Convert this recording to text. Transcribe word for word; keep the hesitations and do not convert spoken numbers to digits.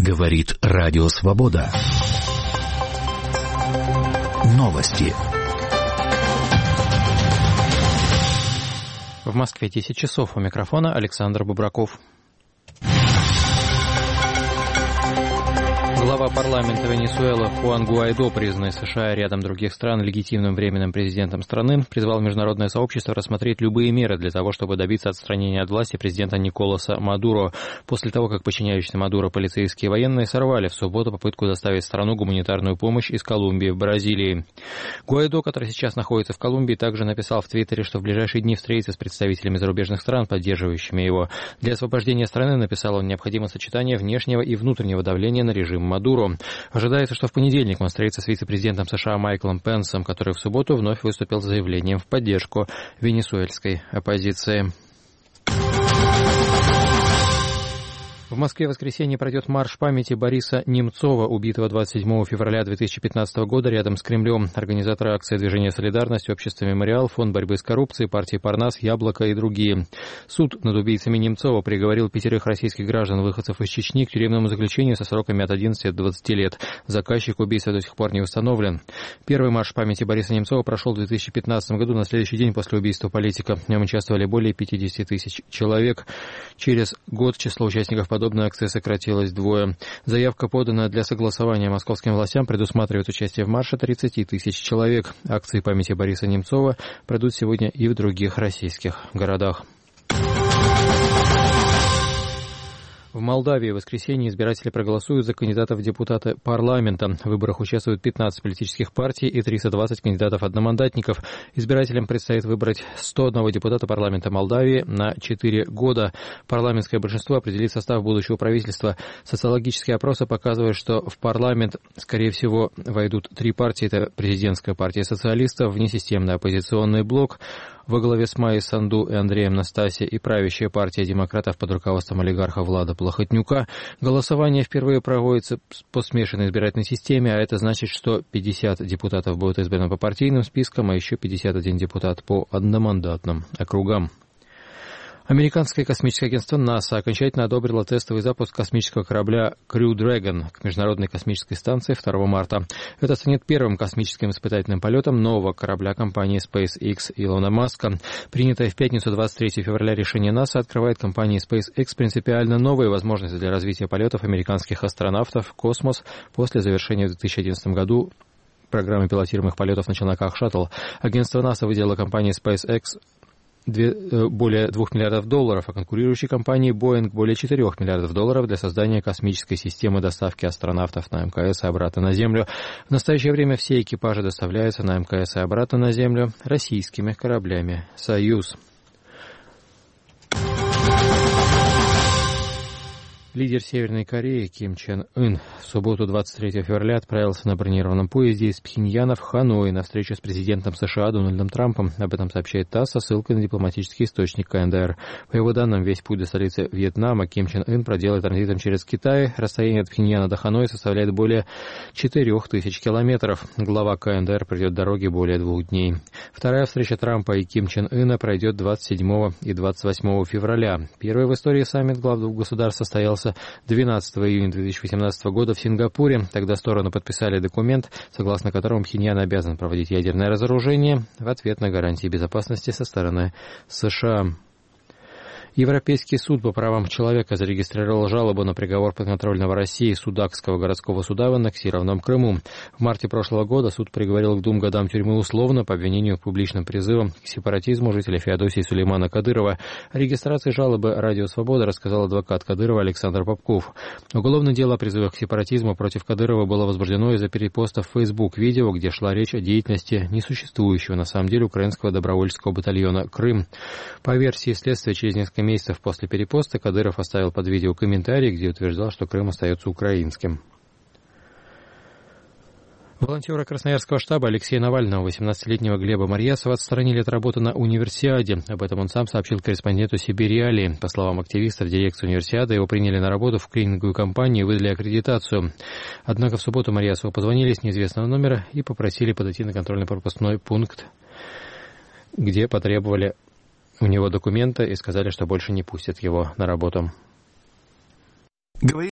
Говорит Радио Свобода. Новости. В Москве десять часов. У микрофона Александр Бубраков. Глава парламента Венесуэлы Хуан Гуайдо, признанный США и рядом других стран легитимным временным президентом страны, призвал международное сообщество рассмотреть любые меры для того, чтобы добиться отстранения от власти президента Николаса Мадуро, после того, как подчиняющиеся Мадуро полицейские и военные сорвали в субботу попытку доставить в страну гуманитарную помощь из Колумбии в Бразилии. Гуайдо, который сейчас находится в Колумбии, также написал в Твиттере, что в ближайшие дни встретится с представителями зарубежных стран, поддерживающими его. Для освобождения страны, написал он, необходимо сочетание внешнего и внутреннего давления на режим Мадуро. Ожидается, что в понедельник он встретится с вице-президентом США Майклом Пенсом, который в субботу вновь выступил с заявлением в поддержку венесуэльской оппозиции. В Москве в воскресенье пройдет марш памяти Бориса Немцова, убитого двадцать седьмого февраля две тысячи пятнадцатого года рядом с Кремлем. Организаторы акции «Движение «Солидарность», Общество «Мемориал», Фонд борьбы с коррупцией, партия «Парнас», «Яблоко» и другие. Суд над убийцами Немцова приговорил пятерых российских граждан, выходцев из Чечни, к тюремному заключению со сроками от одиннадцати до двадцати лет. Заказчик убийства до сих пор не установлен. Первый марш памяти Бориса Немцова прошел в две тысячи пятнадцатом году, на следующий день после убийства политика. В нем участвовали более пятидесяти тысяч человек. Через год число участников подобной акции сократилось вдвое. Заявка, поданная для согласования московским властям, предусматривает участие в марше тридцати тысяч человек. Акции памяти Бориса Немцова пройдут сегодня и в других российских городах. В Молдавии в воскресенье избиратели проголосуют за кандидатов в депутаты парламента. В выборах участвуют пятнадцать политических партий и триста двадцать кандидатов-одномандатников. Избирателям предстоит выбрать сто одного депутата парламента Молдавии на четыре года. Парламентское большинство определит состав будущего правительства. Социологические опросы показывают, что в парламент, скорее всего, войдут три партии. Это президентская партия социалистов, внесистемный оппозиционный блок во главе с Майей Санду и Андреем Настаси и правящая партия демократов под руководством олигарха Влада Плохотнюка. Голосование впервые проводится по смешанной избирательной системе, а это значит, что пятьдесят депутатов будут избраны по партийным спискам, а еще пятьдесят один депутат по одномандатным округам. Американское космическое агентство НАСА окончательно одобрило тестовый запуск космического корабля Crew Dragon к Международной космической станции второго марта. Это станет первым космическим испытательным полетом нового корабля компании SpaceX Илона Маска. Принятое в пятницу двадцать третьего февраля решение НАСА открывает компании SpaceX принципиально новые возможности для развития полетов американских астронавтов в космос после завершения в две тысячи одиннадцатом году программы пилотируемых полетов на челноках «Шаттл». Агентство НАСА выделило компании SpaceX более двух миллиардов долларов, а конкурирующей компании Boeing более четырех миллиардов долларов для создания космической системы доставки астронавтов на МКС и обратно на Землю. В настоящее время все экипажи доставляются на МКС и обратно на Землю российскими кораблями «Союз». Лидер Северной Кореи Ким Чен Ын в субботу двадцать третьего февраля отправился на бронированном поезде из Пхеньяна в Ханой на встречу с президентом США Дональдом Трампом. Об этом сообщает ТАСС со ссылкой на дипломатический источник КНДР. По его данным, весь путь до столицы Вьетнама Ким Чен Ын проделает транзитом через Китай. Расстояние от Пхеньяна до Ханоя составляет более четырех тысяч километров. Глава КНДР пройдет дороги более двух дней. Вторая встреча Трампа и Ким Чен Ына пройдет двадцать седьмого и двадцать восьмого февраля. Первый в истории саммит глав двух государств состоялся двенадцатого июня две тысячи восемнадцатого года в Сингапуре. Тогда стороны подписали документ, согласно которому Пхеньян обязан проводить ядерное разоружение в ответ на гарантии безопасности со стороны США. Европейский суд по правам человека зарегистрировал жалобу на приговор подконтрольного России Судакского городского суда в аннексированном Крыму. В марте прошлого года суд приговорил к двум годам тюрьмы условно по обвинению в публичном призыве к сепаратизму жителя Феодосии Сулеймана Кадырова. О регистрации жалобы «Радио Свобода» рассказал адвокат Кадырова Александр Попков. Уголовное дело о призывах к сепаратизму против Кадырова было возбуждено из-за перепоста в Facebook видео, где шла речь о деятельности несуществующего на самом деле украинского добровольческого батальона «Крым». По версии следствия, через несколько месяцев после перепоста Кадыров оставил под видео комментарий, где утверждал, что Крым остается украинским. Волонтера Красноярского штаба Алексея Навального, восемнадцатилетнего Глеба Марьясова, отстранили от работы на универсиаде. Об этом он сам сообщил корреспонденту Сибирь-Реалии. По словам активиста, в дирекцию универсиады его приняли на работу в клининговую компанию и выдали аккредитацию. Однако в субботу Марьясову позвонили с неизвестного номера и попросили подойти на контрольно-пропускной пункт, где потребовали у него документы и сказали, что больше не пустят его на работу.